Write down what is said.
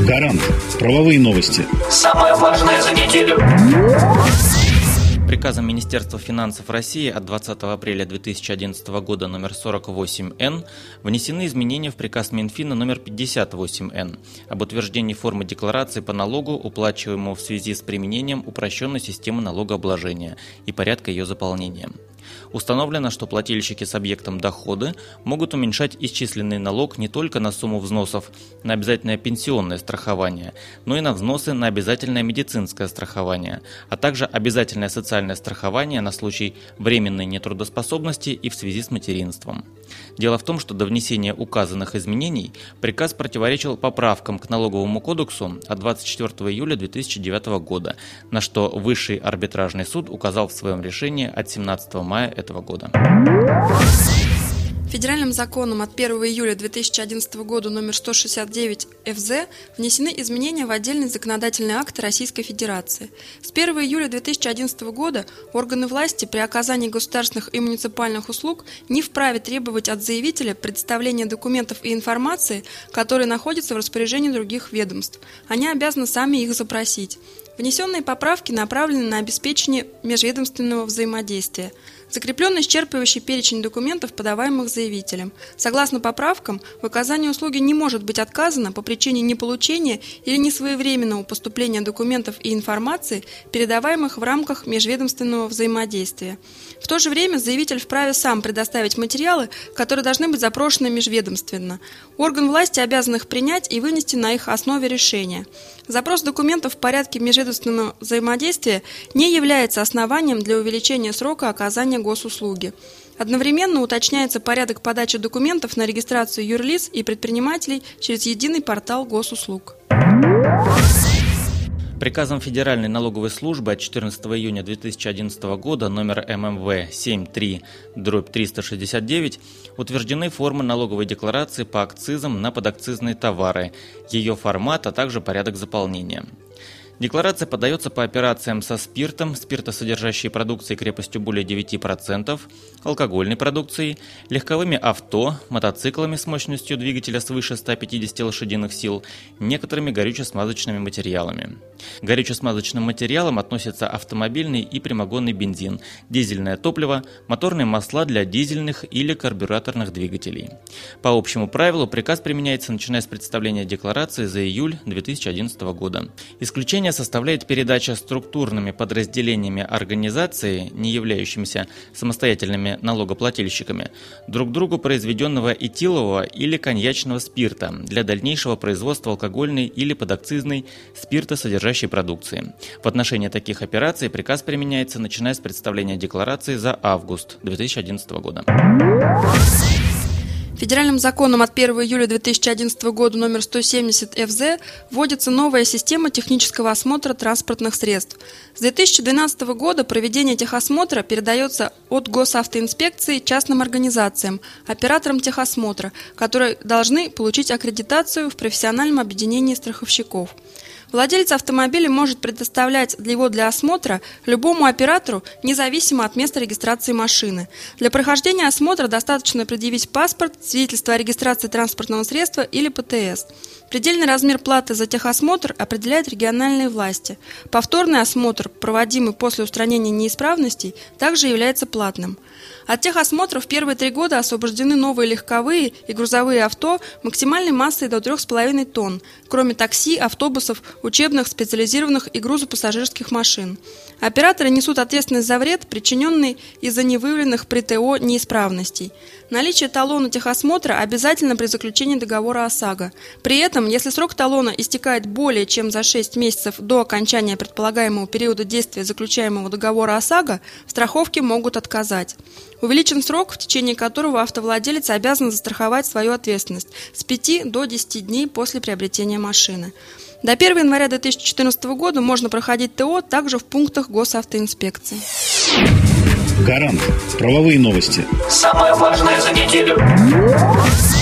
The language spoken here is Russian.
Гарант. Правовые новости. Самое важное за неделю. Приказом Министерства финансов России от 20 апреля 2011 года номер 48-Н внесены изменения в приказ Минфина номер 58-Н об утверждении формы декларации по налогу, уплачиваемому в связи с применением упрощенной системы налогообложения и порядка ее заполнения. Установлено, что плательщики с объектом доходы могут уменьшать исчисленный налог не только на сумму взносов на обязательное пенсионное страхование, но и на взносы на обязательное медицинское страхование, а также обязательное социальное страхование на случай временной нетрудоспособности и в связи с материнством. Дело в том, что до внесения указанных изменений приказ противоречил поправкам к Налоговому кодексу от 24 июля 2009 года, на что Высший арбитражный суд указал в своем решении от 17 мая этого года. Федеральным законом от 1 июля 2011 года номер 169 ФЗ внесены изменения в отдельные законодательные акты Российской Федерации. С 1 июля 2011 года органы власти при оказании государственных и муниципальных услуг не вправе требовать от заявителя предоставления документов и информации, которые находятся в распоряжении других ведомств. Они обязаны сами их запросить. Внесенные поправки направлены на обеспечение межведомственного взаимодействия. Закреплен исчерпывающий перечень документов, подаваемых заявителем. Согласно поправкам, в оказании услуги не может быть отказано по причине неполучения или несвоевременного поступления документов и информации, передаваемых в рамках межведомственного взаимодействия. В то же время заявитель вправе сам предоставить материалы, которые должны быть запрошены межведомственно. Орган власти обязан их принять и вынести на их основе решение. Запрос документов в порядке межведомственного взаимодействия не является основанием для увеличения срока оказания госуслуги. Одновременно уточняется порядок подачи документов на регистрацию юрлиц и предпринимателей через единый портал госуслуг. Приказом Федеральной налоговой службы от 14 июня 2011 года номер ММВ 73/369 утверждены формы налоговой декларации по акцизам на подакцизные товары, ее формат, а также порядок заполнения. Декларация подается по операциям со спиртом, спиртосодержащей продукцией крепостью более 9%, алкогольной продукцией, легковыми авто, мотоциклами с мощностью двигателя свыше 150 лошадиных сил, некоторыми горюче-смазочными материалами. К горюче-смазочным материалам относятся автомобильный и прямогонный бензин, дизельное топливо, моторные масла для дизельных или карбюраторных двигателей. По общему правилу приказ применяется, начиная с представления декларации за июль 2011 года. Исключение составляет передача структурными подразделениями организации, не являющимися самостоятельными налогоплательщиками, друг другу произведенного этилового или коньячного спирта для дальнейшего производства алкогольной или подакцизной спиртосодержащей продукции. В отношении таких операций приказ применяется, начиная с представления декларации за август 2011 года. Федеральным законом от 1 июля 2011 года номер 170 ФЗ вводится новая система технического осмотра транспортных средств. С 2012 года проведение техосмотра передается от госавтоинспекции частным организациям, операторам техосмотра, которые должны получить аккредитацию в профессиональном объединении страховщиков. Владелец автомобиля может предоставлять его для осмотра любому оператору, независимо от места регистрации машины. Для прохождения осмотра достаточно предъявить паспорт, свидетельство о регистрации транспортного средства или ПТС. Предельный размер платы за техосмотр определяют региональные власти. Повторный осмотр, проводимый после устранения неисправностей, также является платным. От техосмотра в первые 3 года освобождены новые легковые и грузовые авто максимальной массой до 3,5 тонн, кроме такси, автобусов, учебных, специализированных и грузопассажирских машин. Операторы несут ответственность за вред, причиненный из-за невыявленных при ТО неисправностей. Наличие талона техосмотра обязательно при заключении договора ОСАГО. При этом, если срок талона истекает более чем за 6 месяцев до окончания предполагаемого периода действия заключаемого договора ОСАГО, в страховке могут отказать. Увеличен срок, в течение которого автовладелец обязан застраховать свою ответственность с 5 до 10 дней после приобретения машины. До 1 января 2014 года можно проходить ТО также в пунктах госавтоинспекции. Гарант. Правовые новости. Самое важное за неделю.